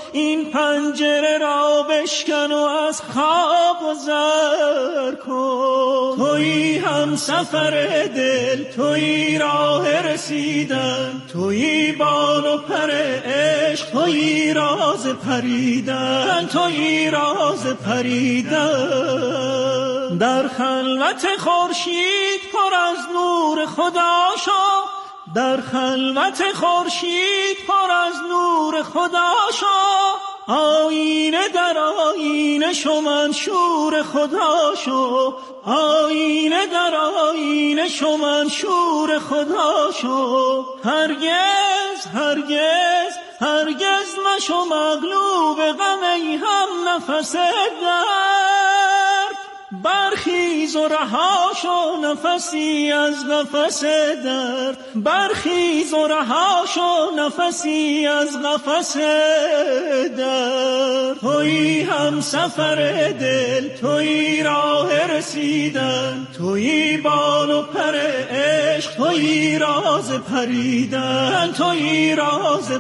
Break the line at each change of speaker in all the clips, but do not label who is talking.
این پنجره را بشکن و از خواب گذر کن. تویی هم سفر دل، تویی راه رسیدن، تویی بال و پر عشق، تویی راز پریدن، تویی راز پریدن. در خلوت خورشید پر از نور خدا شو، در خلوت خورشید پر از نور خدا شو. آینه در آینه شو منشور خدا شو، آینه در آینه شو منشور خدا شو. هرگز هرگز هرگز مشو مغلوب غم، ای هم نفس درد. برخیز و رها شو نفسی از قفس درد، برخیز و رها شو نفسی از قفس درد. تویی هم سفر دل، تویی راه رسیدن، تویی بال و پر عشق، تویی راز پریدن، تویی راز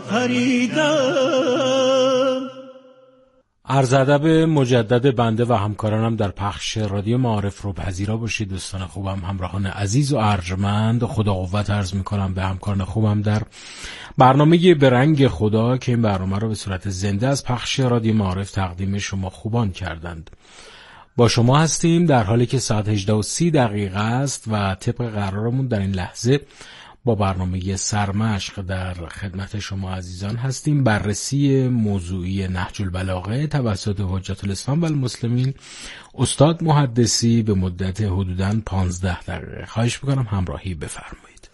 پریدن.
عرض ادب مجدد بنده و همکارانم در پخش رادیو معارف رو پذیرا باشید. دوستان خوبم، همراهان عزیز و ارجمند، خدا قوت عرض میکنم به همکاران خوبم در برنامه به رنگ خدا که این برنامه رو به صورت زنده از پخش رادیو معارف تقدیم شما خوبان کردند. با شما هستیم در حالی که ساعت 18:30 است و طبق قرارمون در این لحظه با برنامه سرمشق در خدمت شما عزیزان هستیم. بررسی موضوعی نهج البلاغه توسط حجت الاسلام و المسلمین استاد محدثی به مدت حدوداً 15 دقیقه. خواهش میکنم همراهی بفرمایید.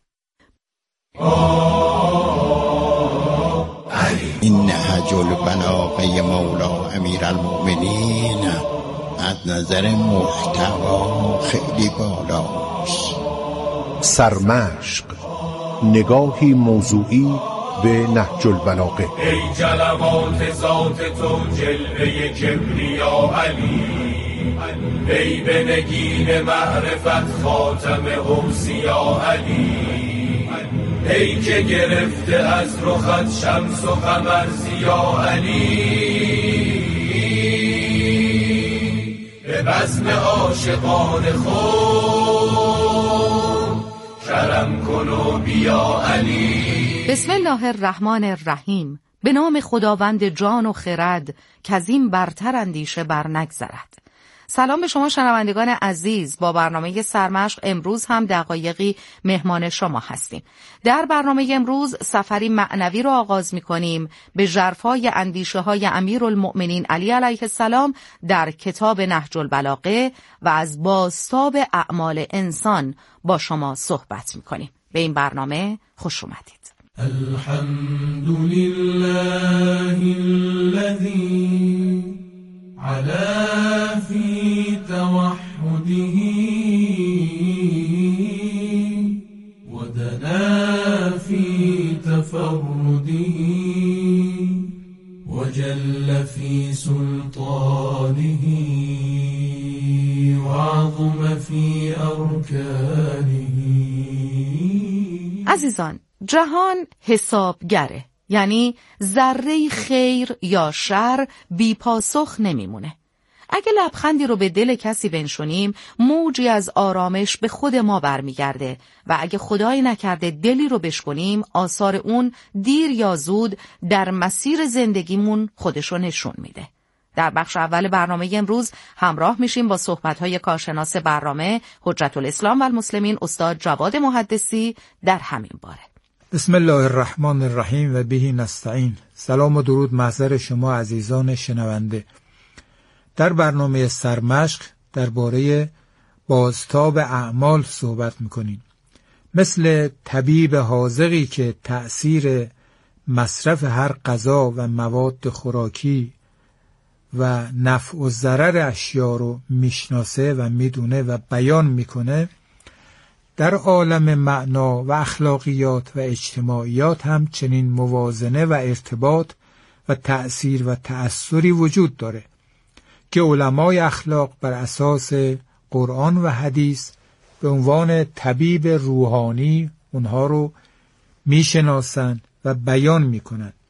این نهج البلاغه مولا امیرالمؤمنین از نظر محتوا خیلی بالاست.
سرمشق، نگاهی موضوعی به نهج البلاغه.
ای جلوات ذات تو جلوه کبریا علی، ای به نگین معرفت خاتم اوصیا علی، ای که گرفته از رخت شمس و قمر ضیا علی. به بزم عاشقان خود کرم کن و بیا علی.
بسم الله الرحمن الرحیم. به نام خداوند جان و خرد که از این برتر اندیشه بر نگذرد. سلام به شما شنوندگان عزیز. با برنامه سرمشق امروز هم دقایقی مهمان شما هستیم. در برنامه امروز سفری معنوی رو آغاز می‌کنیم به ژرفای اندیشه های امیرالمؤمنین علی علیه السلام در کتاب نهج البلاغه و از بازتاب اعمال انسان با شما صحبت می‌کنیم. به این برنامه خوش اومدید.
الحمد لله الذی علا فی توحده و دنا فی تفرده و جل فی سلطانه و عظم فی ارکانه.
عزیزان، جهان حسابگره، یعنی ذره خیر یا شر بی پاسخ نمیمونه. اگه لبخندی رو به دل کسی بنشونیم، موجی از آرامش به خود ما برمیگرده و اگه خدایی نکرده دلی رو بشکنیم، آثار اون دیر یا زود در مسیر زندگیمون خودشو نشون میده. در بخش اول برنامه امروز همراه میشیم با صحبت‌های کارشناس برنامه حجت الاسلام و المسلمین استاد جواد محدثی در همین باره.
بسم الله الرحمن الرحیم و به نستعین. سلام و درود محضر شما عزیزان شنونده. در برنامه سرمشق درباره بازتاب اعمال صحبت میکنیم. مثل طبیب حاذقی که تأثیر مصرف هر غذا و مواد خوراکی و نفع و ضرر اشیا رو میشناسه و میدونه و بیان میکنه، در عالم معنا و اخلاقیات و اجتماعیات هم چنین موازنه و ارتباط و تأثیر و تأثری وجود داره که علمای اخلاق بر اساس قرآن و حدیث به عنوان طبیب روحانی اونها رو میشناسن و بیان میکنن.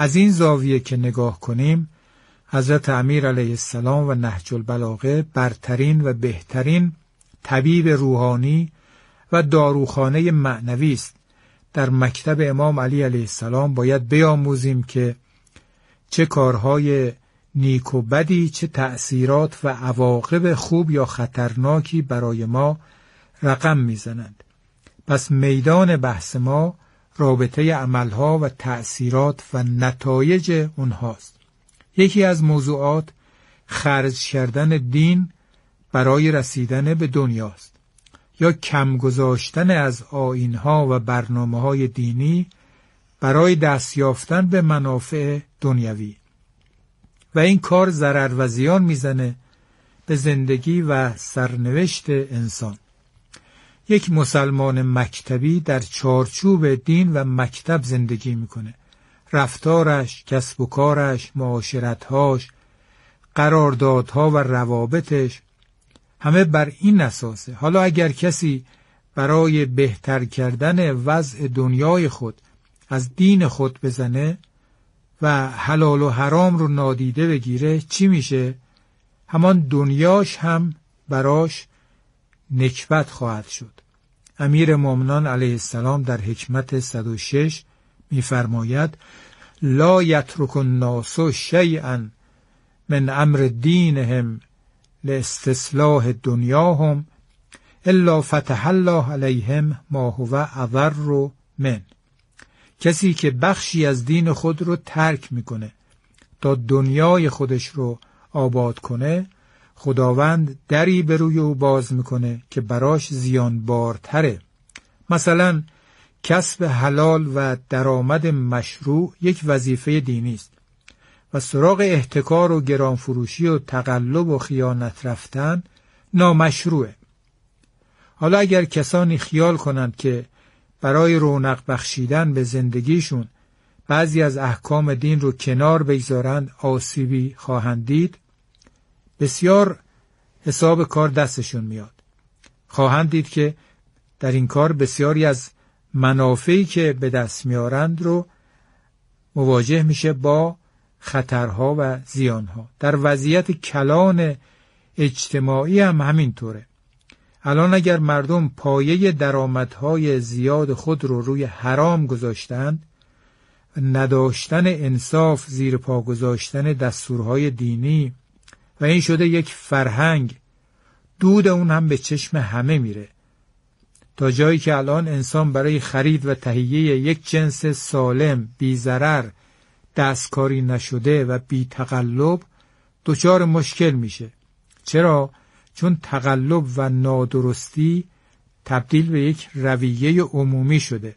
از این زاویه که نگاه کنیم، حضرت امیر علیه السلام و نهج البلاغه برترین و بهترین طبیب روحانی و داروخانه معنوی است. در مکتب امام علی علیه السلام باید بیاموزیم که چه کارهای نیک و بدی، چه تأثیرات و عواقب خوب یا خطرناکی برای ما رقم میزنند. پس میدان بحث ما رابطه عملها و تأثیرات و نتایج اونهاست. یکی از موضوعات خرج کردن دین برای رسیدن به دنیاست، یا کم گذاشتن از آیین‌ها و برنامه‌های دینی برای دست یافتن به منافع دنیوی، و این کار ضرر و زیان میزنه به زندگی و سرنوشت انسان. یک مسلمان مکتبی در چارچوب دین و مکتب زندگی میکنه. رفتارش، کسب و کارش، معاشرتهاش، قراردادها و روابطش همه بر این اساسه. حالا اگر کسی برای بهتر کردن وضع دنیای خود از دین خود بزنه و حلال و حرام رو نادیده بگیره، چی میشه؟ همان دنیاش هم براش نکبت خواهد شد. امیر مومنان علیه السلام در حکمت 106 می‌فرماید: لا یترک الناس شیئا من امر دینهم لاصلاح دنیاهم الا فتح الله علیهم ما هو اضر من. کسی که بخشی از دین خود رو ترک میکنه تا دنیای خودش رو آباد کنه، خداوند دری به روی او باز میکنه که براش زیانبارتره. مثلا کسب حلال و درآمد مشروع یک وظیفه دینی است و سراغ احتکار و گرانفروشی و تقلب و خیانت رفتن نامشروعه. حالا اگر کسانی خیال کنند که برای رونق بخشیدن به زندگیشون بعضی از احکام دین رو کنار بگذارند، آسیبی خواهند دید. بسیار حساب کار دستشون میاد. خواهند دید که در این کار بسیاری از منافعی که به دست میارند رو مواجه میشه با خطرها و زیانها. در وضعیت کلان اجتماعی هم همینطوره. الان اگر مردم پایه درآمدهای زیاد خود رو روی حرام گذاشتند و نداشتن انصاف زیر پا گذاشتن دستورهای دینی و این شده یک فرهنگ، دود اون هم به چشم همه میره، تا جایی که الان انسان برای خرید و تهیه یک جنس سالم، بی ضرر، دستکاری نشده و بی تقلب دچار مشکل میشه. چرا؟ چون تقلب و نادرستی تبدیل به یک رویه عمومی شده.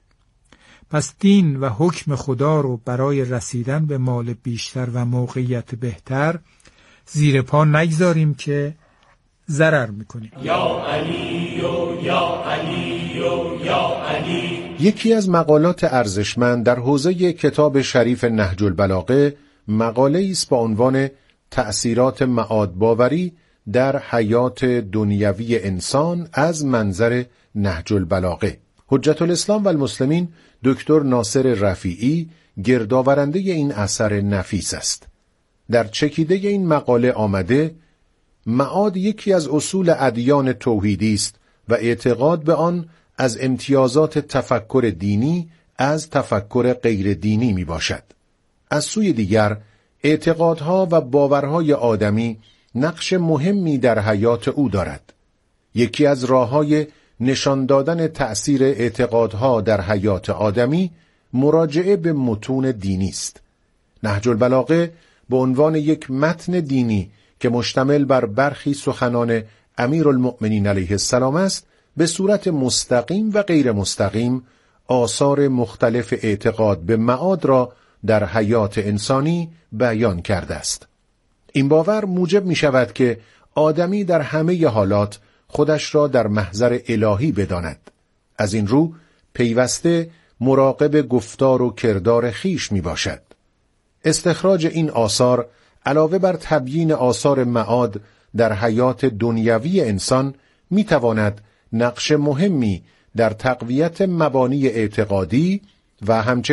پس دین و حکم خدا رو برای رسیدن به مال بیشتر و موقعیت بهتر زیر پا نگذاریم که ضرر میکنیم.
یا علی و یا علی و یا علی.
یکی از مقالات ارزشمند در حوزه کتاب شریف نهج البلاغه مقاله است با عنوان تأثیرات معاد باوری در حیات دنیوی انسان از منظر نهج البلاغه. حجت الاسلام و المسلمین دکتر ناصر رفیعی گردآورنده این اثر نفیس است. در چکیده این مقاله آمده: معاد یکی از اصول ادیان توحیدی است و اعتقاد به آن از امتیازات تفکر دینی از تفکر غیر دینی می باشد. از سوی دیگر اعتقادها و باورهای آدمی نقش مهمی در حیات او دارد. یکی از راه‌های نشان دادن تأثیر اعتقادها در حیات آدمی مراجعه به متون دینی است. نهج البلاغه به عنوان یک متن دینی که مشتمل بر برخی سخنان امیرالمؤمنین علیه السلام است، به صورت مستقیم و غیر مستقیم آثار مختلف اعتقاد به معاد را در حیات انسانی بیان کرده است. این باور موجب می شود که آدمی در همه حالات خودش را در محضر الهی بداند. از این رو پیوسته مراقب گفتار و کردار خیش می باشد. استخراج این آثار علاوه بر تبیین آثار معاد در حیات دنیوی انسان می تواند نقش مهمی در تقویت مبانی اعتقادی و همچنین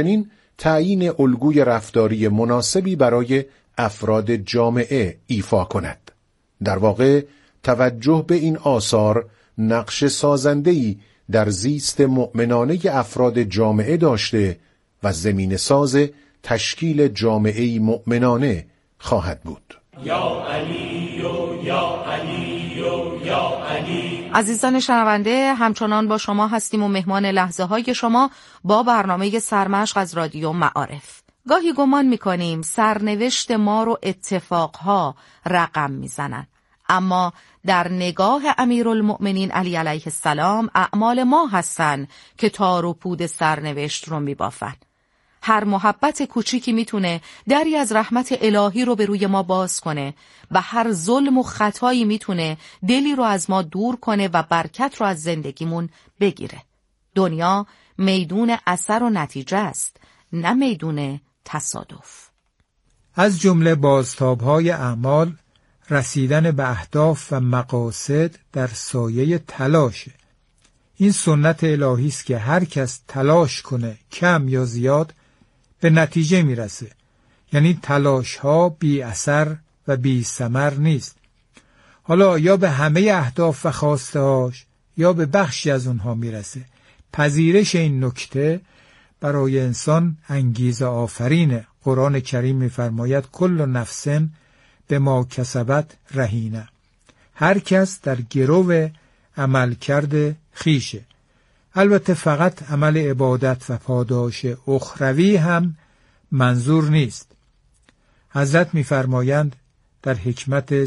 تعیین الگوی رفتاری مناسبی برای افراد جامعه ایفا کند. در واقع توجه به این آثار نقش سازنده‌ای در زیست مؤمنانه افراد جامعه داشته و زمینه ساز تشکیل جامعه‌ای مؤمنانه خواهد بود.
یا علی و یا علی و یا علی.
عزیزان شنونده، همچنان با شما هستیم و مهمان لحظه های شما با برنامه سرمشق از رادیو معارف. گاهی گمان میکنیم سرنوشت ما رو اتفاقها رقم میزنن، اما در نگاه امیرالمؤمنین علی علیه السلام اعمال ما هستن که تار و پود سرنوشت رو میبافن. هر محبت کوچیکی میتونه دری از رحمت الهی رو به روی ما باز کنه و هر ظلم و خطایی میتونه دلی رو از ما دور کنه و برکت رو از زندگیمون بگیره. دنیا میدون اثر و نتیجه است، نه میدون تصادف.
از جمله بازتاب‌های اعمال رسیدن به اهداف و مقاصد در سایه تلاشه. این سنت الهی است که هر کس تلاش کنه کم یا زیاد به نتیجه میرسه. یعنی تلاش ها بی اثر و بی ثمر نیست. حالا یا به همه اهداف و خواسته هاش یا به بخشی از اونها میرسه. پذیرش این نکته برای انسان انگیزه آفرینه. قرآن کریم میفرماید کل نفس به ما کسبت رهینه. هر کس در گرو عمل کرده خیشه. البته فقط عمل عبادت و پاداش اخروی هم منظور نیست. حضرت می‌فرمایند در حکمت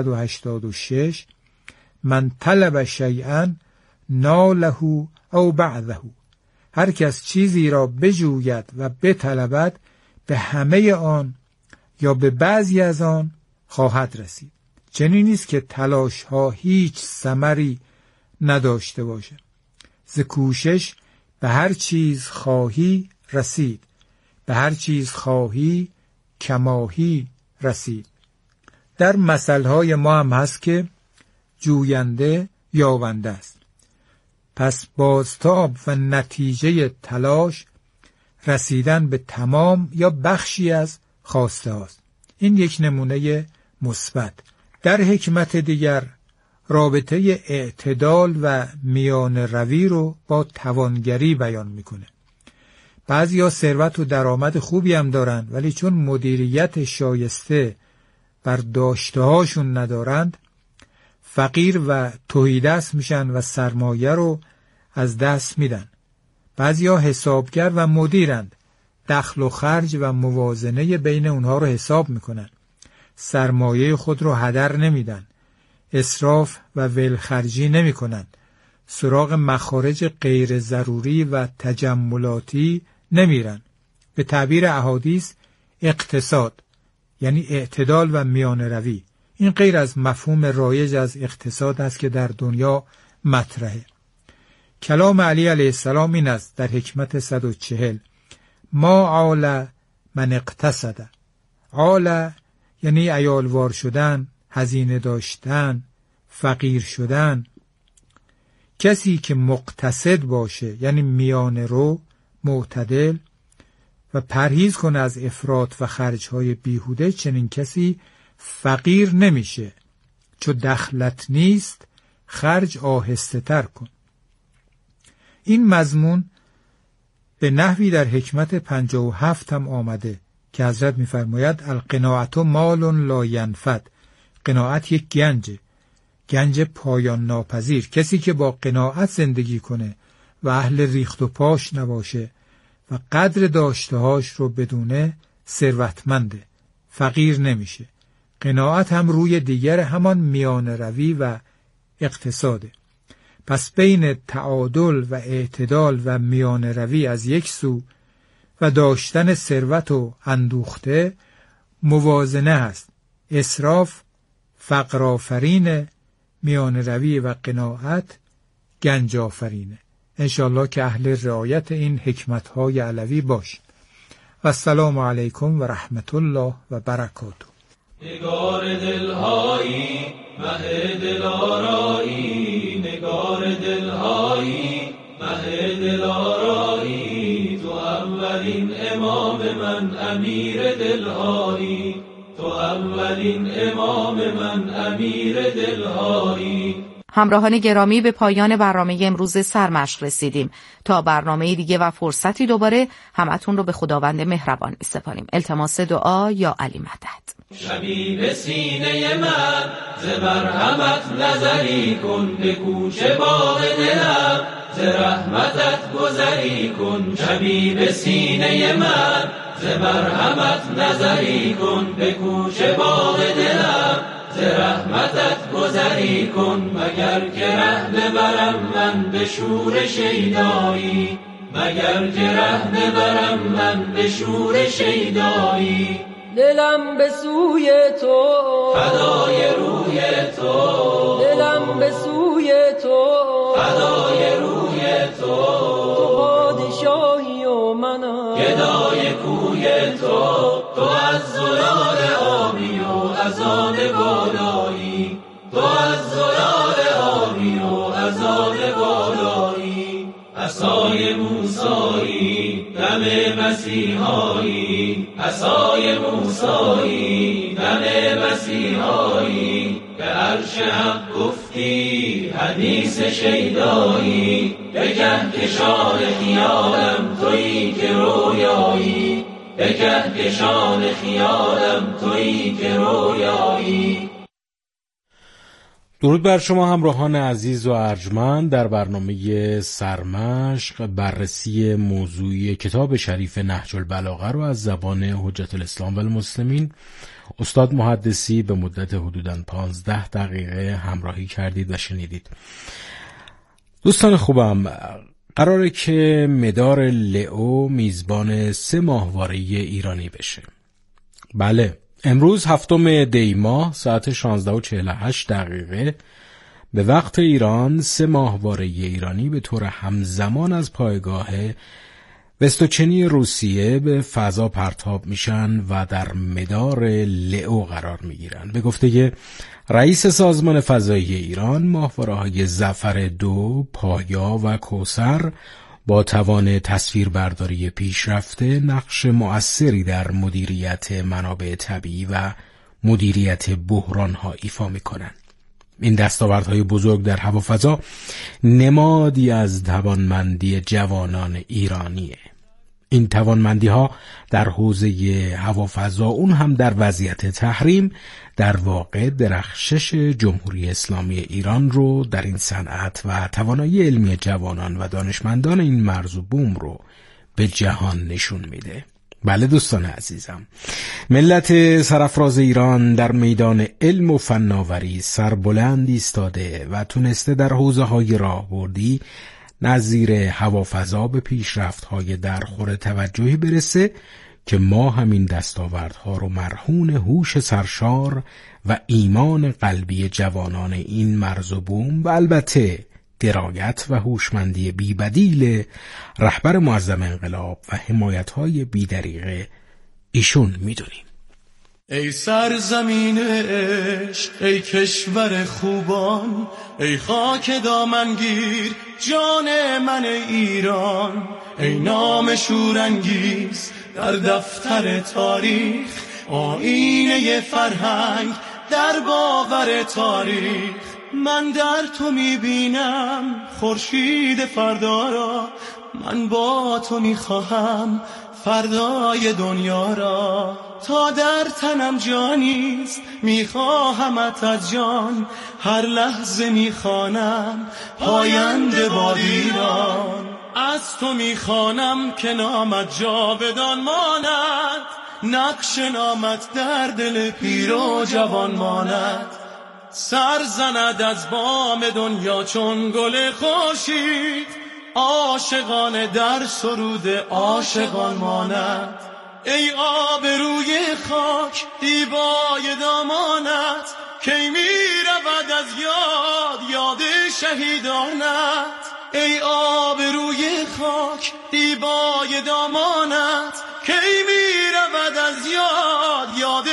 386 من طلب شیئا ناله او بعده. هر کس چیزی را بجوید و بطلبد به همه آن یا به بعضی از آن خواهد رسید. چنین نیست که تلاش ها هیچ ثمری نداشته باشه. ز کوشش به هر چیز خواهی رسید، به هر چیز خواهی کماهی رسید. در مثلهای ما هم هست که جوینده یابنده است. پس بازتاب و نتیجه تلاش رسیدن به تمام یا بخشی از خواسته هاست. این یک نمونه مثبت. در حکمت دیگر رابطه اعتدال و میان روی رو با توانگری بیان میکنه. بعضیا ثروت و درآمد خوبی هم دارن، ولی چون مدیریت شایسته بر داشته هاشون ندارند فقیر و تهیدست میشن و سرمایه رو از دست میدن. بعضیا حسابگر و مدیرند، دخل و خرج و موازنه بین اونها رو حساب میکنن، سرمایه خود رو هدر نمیدن، اسراف و ولخرجی نمی کنند، سراغ مخارج غیر ضروری و تجملاتی نمیرن. به تعبیر احادیث اقتصاد یعنی اعتدال و میان روی. این غیر از مفهوم رایج از اقتصاد است که در دنیا مطرحه. کلام علی علیه السلام این است در حکمت 140 ما عال من اقتصد. عال یعنی عیالوار شدن، هزینه داشتن، فقیر شدن. کسی که مقتصد باشه یعنی میان رو، معتدل و پرهیز کنه از افراط و خرجهای بیهوده، چنین کسی فقیر نمیشه. چو دخلت نیست خرج آهسته تر کن. این مضمون به نحوی در حکمت 57 هم آمده که حضرت میفرماید القناعت مال لا ینفد. قناعت یک گنج پایان ناپذیر. کسی که با قناعت زندگی کنه و اهل ریخت و پاش نباشه و قدر داشتهاش رو بدونه ثروتمنده، فقیر نمیشه. قناعت هم روی دیگر همان میان روی و اقتصاده. پس بین تعادل و اعتدال و میان روی از یک سو و داشتن ثروت و اندوخته موازنه هست. اسراف فقر آفرینه، میان روی و قناعت گنج آفرینه. انشالله که اهل رعایت این حکمت‌های علوی باشیم. و السلام علیکم و رحمت الله و برکاته.
نگار دلهایی مه دلارایی، نگار دلهایی مه دلارایی، تو انور اولین امام من امیر دلهایی، تو اولین امام من امیر دلهایی.
همراهان گرامی، به پایان برنامه امروز سرمشق رسیدیم. تا برنامه دیگه و فرصتی دوباره همتون رو به خداوند مهربان می‌سپاریم. التماس دعا یا علی مدد.
شبی به سینه من ز مرحمت نظری کن، به کوچه باغ دلم ز رحمتت گذری کن. شبی به سینه من ز مرحمت نظری کن، به کوچه باغ دلم ز رحمتت گذری کن. مگر که ره ببرم من به شور شیدایی، مگر که ره ببرم من به شور شیدایی.
دلم به سوی تو
فدای روی تو،
دلم به سوی تو
فدای روی تو.
تو پادشاهی و منم
گدای کوی تو، تو از زلال آبی و از آن بالایی، تو از زلال آبی و از آن بالایی. عصای موسایی دم مسیحایی، عصای موسایی دم مسیحایی. به عرش حق گفتی حدیث شیدایی، به کهکشان خیالم تویی که رویایی، به کهکشان خیالم تویی که رویایی.
درود بر شما همراهان عزیز و ارجمند. در برنامه سرمشق بررسی موضوعی کتاب شریف نهج البلاغه رو از زبان حجت الاسلام و المسلمین استاد محدثی به مدت حدوداً 15 دقیقه همراهی کردید و شنیدید. دوستان خوبم، قراره که مدار لئو میزبان 3 ماهواره ایرانی بشه. بله، امروز 7 دی ماه ساعت 16:48 به وقت ایران 3 ماهواره ایرانی به طور همزمان از پایگاه وستوچنی روسیه به فضا پرتاب میشن و در مدار لئو قرار میگیرن. به گفته رئیس سازمان فضایی ایران، ماهواره‌های ظفر 2، پایا و کوثر با توان تصویربرداری پیشرفته نقش مؤثری در مدیریت منابع طبیعی و مدیریت بحران‌ها ایفا می‌کنند. این دستاوردهای بزرگ در هوافضا نمادی از توانمندی جوانان ایرانیه. این توانمندی‌ها در حوزه هوافضا، اون هم در وضعیت تحریم، در واقع درخشش جمهوری اسلامی ایران رو در این صنعت و توانایی علمی جوانان و دانشمندان این مرز و بوم رو به جهان نشون میده. بله دوستان عزیزم، ملت سرافراز ایران در میدان علم و فناوری سربلند ایستاده و تونسته در حوزه‌های راهبردی نظیر هوافضا به پیشرفت‌های درخور توجهی برسه که ما همین دستاوردها رو مرهون هوش سرشار و ایمان قلبی جوانان این مرز و بوم و البته درایت و هوشمندی بی‌بدیل رهبر معظم انقلاب و حمایت‌های بی‌دریغ ایشون میدونیم.
ای سرزمین عشق، ای کشور خوبان، ای خاک دامنگیر جان من ایران، ای نام شورانگیز در دفتر تاریخ، آینه فرهنگ در باور تاریخ. من در تو میبینم خورشید فردا را، من با تو میخواهم فردای دنیا را. تا در تنم جانیست میخواهمت از جان، هر لحظه میخوانم پاینده باد ایران. از تو میخوانم که نامت جاودان ماند، نقش نامت در دل پیر و جوان ماند. سر زند از بام دنیا چون گل خورشید، عاشقان در سرود عاشقان ماند. ای آب روی خاک دیبای دامانت، کی می رود از یاد شهیدانت. ای آب روی خاک دیبای دامانت، کی می رود از یاد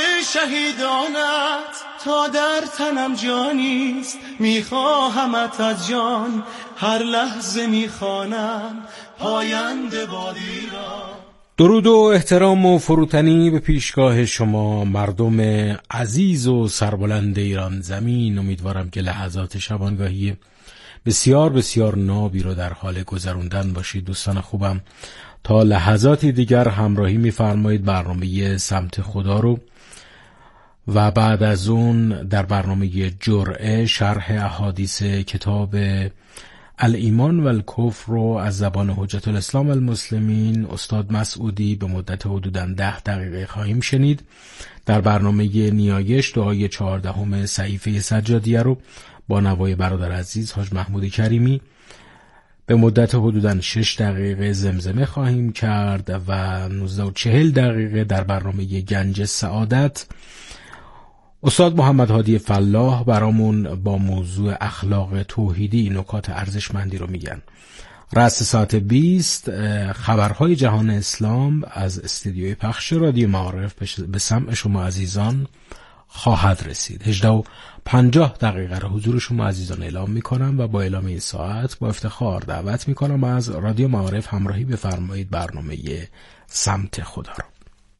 شهیدانت. تا در تنم جانیست میخواهمت از جان، هر لحظه میخوانم پاینده باد ایران.
درود و احترام و فروتنی به پیشگاه شما مردم عزیز و سربلند ایران زمین. امیدوارم که لحظات شبانگاهی بسیار بسیار نابی رو در حال گذروندن باشید. دوستان خوبم، تا لحظاتی دیگر همراهی می‌فرمایید برنامه سمت خدا رو و بعد از اون در برنامه جرعه شرح احادیث کتاب الایمان و الکفر رو از زبان حجت الاسلام و المسلمین استاد مسعودی به مدت حدوداً 10 دقیقه خواهیم شنید. در برنامه نیایش دعای 14 صحیفه سجادیه رو با نوای برادر عزیز حاج محمود کریمی به مدت حدوداً 6 دقیقه زمزمه خواهیم کرد و 19 و 40 دقیقه در برنامه گنج سعادت استاد محمد هادی فلاح برامون با موضوع اخلاق توحیدی نکات ارزشمندی رو میگن. رأس ساعت 20 خبرهای جهان اسلام از استودیوی پخش رادیو معارف به سمع شما عزیزان خواهد رسید. 18:50 دقیقه را حضور شما عزیزان اعلام میکنم و با اعلام این ساعت با افتخار دعوت میکنم از رادیو معارف همراهی بفرمایید برنامه سمت خدا رو.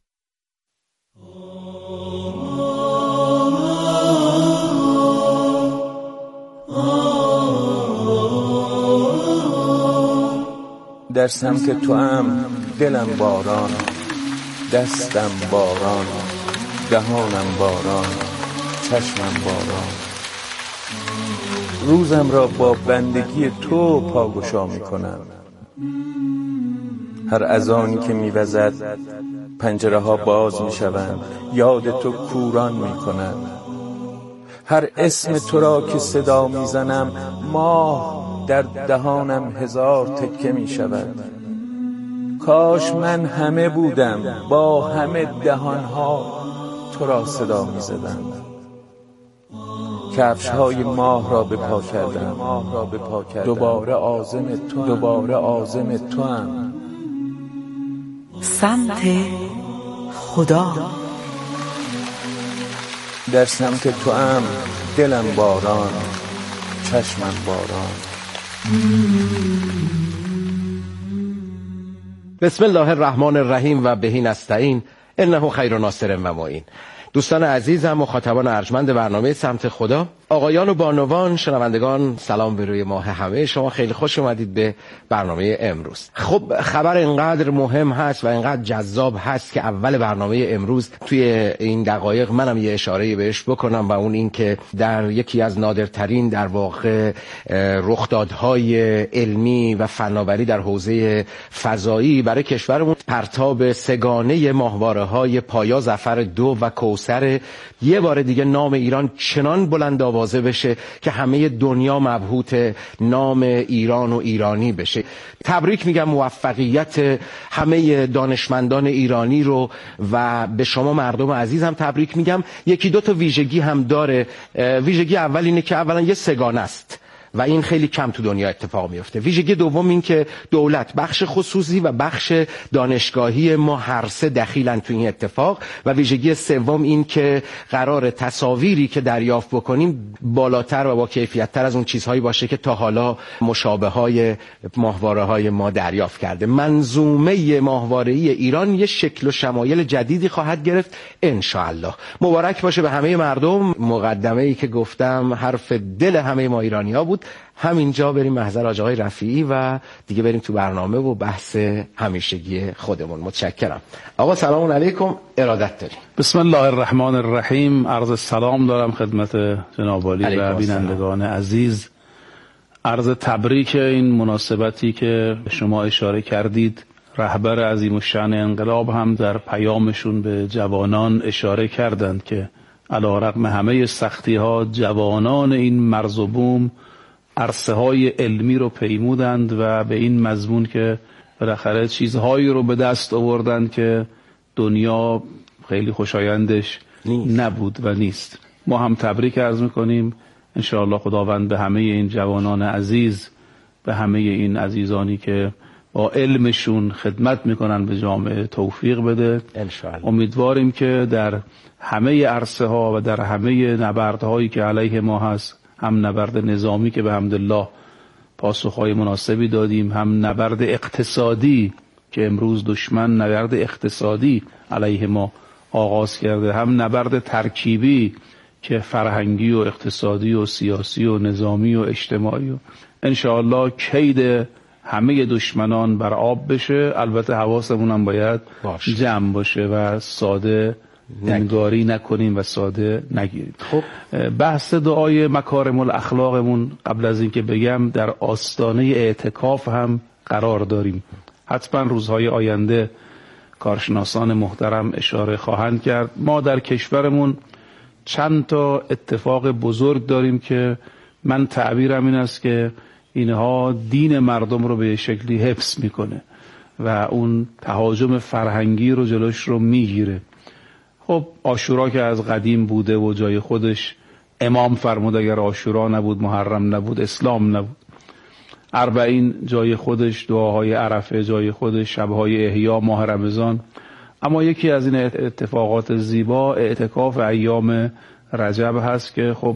در سمت تو هم دلم باران، دستم باران، دهانم باران، چشمم باران. روزم را با بندگی تو پاگشا می کنم. هر اذانی که می وزد پنجره ها باز می شوند، یاد تو کوران می کنند. هر اسم تو را که صدا می زنم ماه در دهانم 1000 تکه می شود. کاش من همه بودم با همه دهانها تو را صدا می زدم. کفش های ماه را به پا کردم، دوباره عازم تو هم.
سمت خدا.
در سمت تو هم دلم باران، چشمم باران.
بسم الله الرحمن الرحیم و بهی نستعین انه خیر ناصر و معین. دوستان عزیزم، مخاطبان ارجمند برنامه سمت خدا، آقایان و بانوان، شنوندگان، سلام به روی ماه همه شما. خیلی خوش اومدید به برنامه امروز. خب خبر اینقدر مهم هست و اینقدر جذاب هست که اول برنامه امروز توی این دقایق منم یه اشاره بهش بکنم و اون این که در یکی از نادرترین در واقع رخدادهای علمی و فناوری در حوزه فضایی برای کشورمون پرتاب سگانه ماهواره‌های پایا ظفر 2 و کوثر یه بار دیگه نام ایران چنان بلند آوازه بشه که همه دنیا مبهوت نام ایران و ایرانی بشه. تبریک میگم، موفقیت همه دانشمندان ایرانی رو و به شما مردم عزیزم تبریک میگم. یکی دو تا ویژگی هم داره. ویژگی اول اینه که اولا یه سگانه است و این خیلی کم تو دنیا اتفاق میفته. ویژگی دوم این که دولت، بخش خصوصی و بخش دانشگاهی ما هر سه دخیلن تو این اتفاق. و ویژگی سوم این که قرار تصاویری که دریافت بکنیم بالاتر و با کیفیت‌تر از اون چیزهایی باشه که تا حالا مشابه‌های ماهواره‌های ما دریافت کرده. منظومه ماهواره‌ای ایران یه شکل و شمایل جدیدی خواهد گرفت ان شاء الله. مبارک باشه به همه مردم. مقدمه‌ای که گفتم حرف دل همه ما ایرانی‌ها بود. همینجا بریم محضر حاج آقای رفیعی و دیگه بریم تو برنامه و بحث همیشگی خودمون. متشکرم. آقا سلام علیکم، ارادت داریم.
بسم الله الرحمن الرحیم. عرض سلام دارم خدمت جناب عالی و بینندگان عزیز. عرض تبریک این مناسبتی که شما اشاره کردید. رهبر عظیم الشأن انقلاب هم در پیامشون به جوانان اشاره کردند که علی‌رغم همه سختی ها جوانان این مرز و بوم عرصه های علمی رو پیمودند و به این مضمون که بالاخره چیزهایی رو به دست آوردند که دنیا خیلی خوشایندش نبود و نیست. ما هم تبریک عرض میکنیم. انشاءالله خداوند به همه این جوانان عزیز، به همه این عزیزانی که با علمشون خدمت میکنن به جامعه توفیق بده. امیدواریم که در همه عرصه ها و در همه نبردهایی که علیه ما هست، هم نبرد نظامی که به حمدالله پاسخهای مناسبی دادیم، هم نبرد اقتصادی که امروز دشمن نبرد اقتصادی علیه ما آغاز کرده، هم نبرد ترکیبی که فرهنگی و اقتصادی و سیاسی و نظامی و اجتماعی و انشاءالله کید همه دشمنان بر آب بشه. البته حواسمون هم باید جمع باشه و ساده نگاری نکنیم و ساده نگیریم. خب بحث دعای مکارم الاخلاقمون قبل از اینکه بگم در آستانه اعتکاف هم قرار داریم. حتما روزهای آینده کارشناسان محترم اشاره خواهند کرد. ما در کشورمون چند تا اتفاق بزرگ داریم که من تعبیرم این است که اینها دین مردم رو به شکلی حفظ میکنه و اون تهاجم فرهنگی رو جلوش رو میگیره. خب عاشورا که از قدیم بوده و جای خودش، امام فرمود اگر عاشورا نبود محرم نبود اسلام نبود. اربعین جای خودش، دعاهای عرفه جای خودش، شبهای احیا، ماه رمضان. اما یکی از این اتفاقات زیبا اعتکاف ایام رجب هست که خب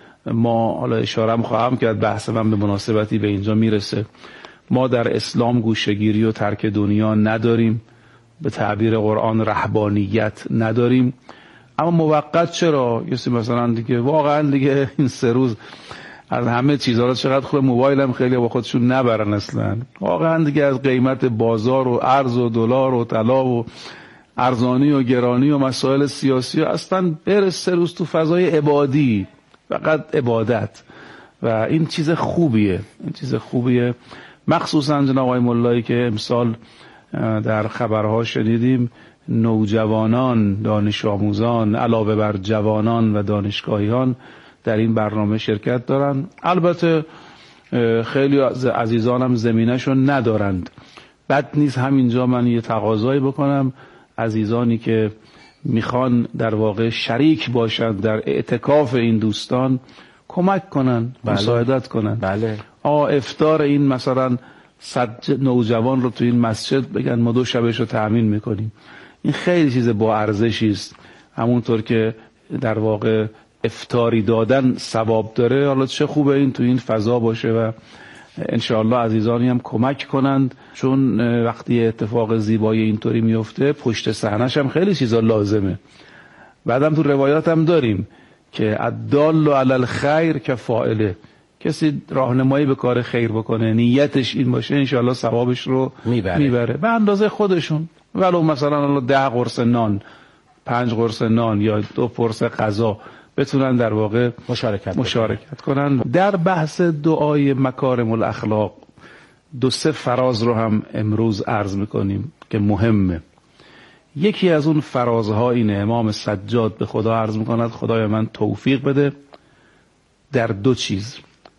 ما حالا اشاره خواهم کرد، بحث من به مناسبتی به اینجا میرسه. ما در اسلام گوشه‌گیری و ترک دنیا نداریم، به تعبیر قرآن رهبانیت نداریم. اما موقت چرا؟ کسی مثلا دیگه واقعا دیگه این 3 روز از همه چیزها رو چقدر خوب، موبایل هم خیلی با خودشون نبرن اصلا. واقعا دیگه از قیمت بازار و ارز و دلار و طلا و ارزانی و گرانی و مسائل سیاسی و اصلا بره 3 روز تو فضای عبادی، فقط عبادت. و این چیز خوبیه، این چیز خوبیه. مخصوصا جناب آقای ملایی که امسال در خبرها شنیدیم نوجوانان، دانش آموزان علاوه بر جوانان و دانشگاهیان در این برنامه شرکت دارن. البته خیلی از عزیزانم زمینه‌شو ندارند. بد نیست همینجا من یه تقاضایی بکنم، عزیزانی که میخوان در واقع شریک باشند در اعتکاف این دوستان کمک کنن، مساعدت کنن.
بله.
افطار این مثلا 100 نوجوان رو تو این مسجد بگن ما 2 شبش رو تأمین میکنیم. این خیلی چیز با ارزشی است. همونطور که در واقع افطاری دادن ثواب داره، حالا چه خوبه این تو این فضا باشه و انشاءالله عزیزانی هم کمک کنند، چون وقتی اتفاق زیبایی اینطوری میفته پشت صحنه‌ش هم خیلی چیزا لازمه. بعدم تو روایات هم داریم که الدال علی الخیر کفاعله، کسی راهنمایی به کار خیر بکنه نیتش این باشه انشاءالله ثوابش رو میبره به اندازه خودشون، ولو مثلا 10 قرص نان، 5 قرص نان یا 2 پرس غذا بتونن در واقع مشارکت کنن. در بحث دعای مکارم الاخلاق 2-3 فراز رو هم امروز عرض میکنیم که مهمه. یکی از اون فرازها اینه، امام سجاد به خدا عرض میکند خدای من توفیق بده در 2 چیز،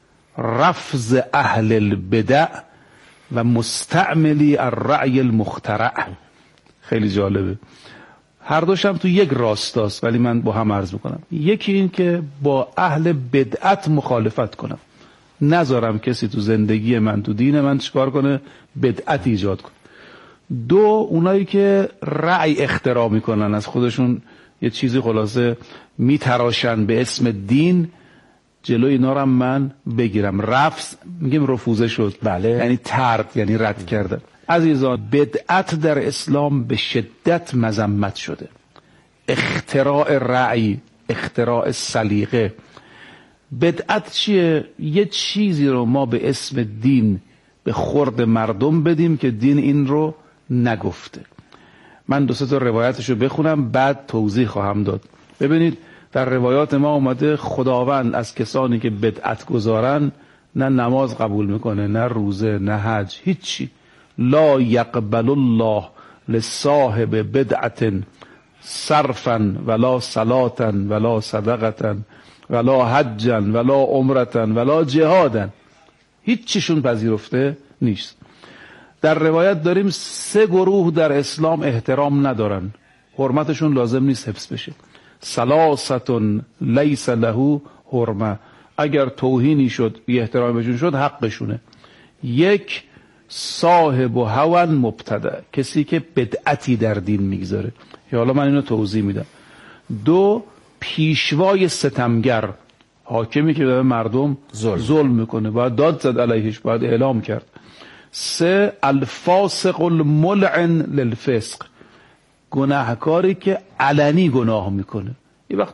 رفض اهل البدع و مستعملی الرأی المخترع. خیلی جالبه، هر دوش هم تو یک راستاست ولی من با هم عرض میکنم. یکی این که با اهل بدعت مخالفت کنم، نذارم کسی تو زندگی من تو دین من چیکار کنه، بدعت ایجاد کنه. 2 اونایی که رأی اختراع میکنن، از خودشون یه چیزی خلاصه میتراشن به اسم دین، جلوی اینا رو من بگیرم. رفض میگیم رفوزه شد،
بله.
یعنی طرد، یعنی رد کردن. عزیزان بدعت در اسلام به شدت مذمت شده. اختراع رأی، اختراع سلیقه. بدعت چیه؟ یه چیزی رو ما به اسم دین به خورد مردم بدیم که دین این رو نگفته. من 2-3 تا روایتشو بخونم بعد توضیح خواهم داد. ببینید در روایات ما اومده خداوند از کسانی که بدعت گذارن نه نماز قبول میکنه، نه روزه، نه حج، هیچی. لا یقبل الله لصاحب بدعت صرفا ولا صلاتا ولا صدقتا ولا حجا ولا عمرتا ولا جهادا، هیچیشون پذیرفته نیست. در روایت داریم 3 گروه در اسلام احترام ندارن، حرمتشون لازم نیست حفظ بشه. 3 لیس له حرمه، اگر توهینی شد بی احترامی بهشون شد حقشونه. 1 صاحب و هوان مبتدع، کسی که بدعتی در دین میگذاره. حالا من اینو توضیح میدم. 2 پیشوای ستمگر، حاکمی که به مردم ظلم میکنه، باید داد زد علیهش، باید اعلام کرد. 3 الفاسق الملعن للفسق، گناهکاری که علنی گناه میکنه.